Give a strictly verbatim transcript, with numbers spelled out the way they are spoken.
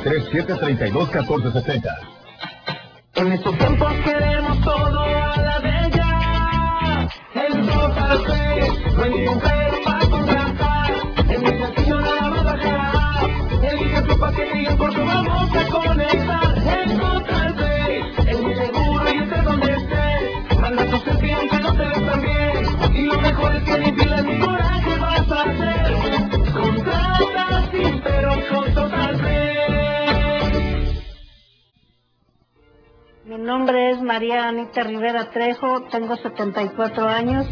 tres siete, treinta y dos, catorce sesenta. En estos tiempos queremos todo a la de ya. El Total Play, no hay ningún pero para contratar. En el sencillo nada va a bajar. Elige tu paquete y en corto vamos a conectar. El Total Play, es muy seguro y esté donde estés. Manda tu selfie aunque no te ves tan bien. Y lo mejor es que ni pilas ni coraje vas a hacer. Contrata sin pero con Total Play. Mi nombre es María Anita Rivera Trejo, tengo setenta y cuatro años.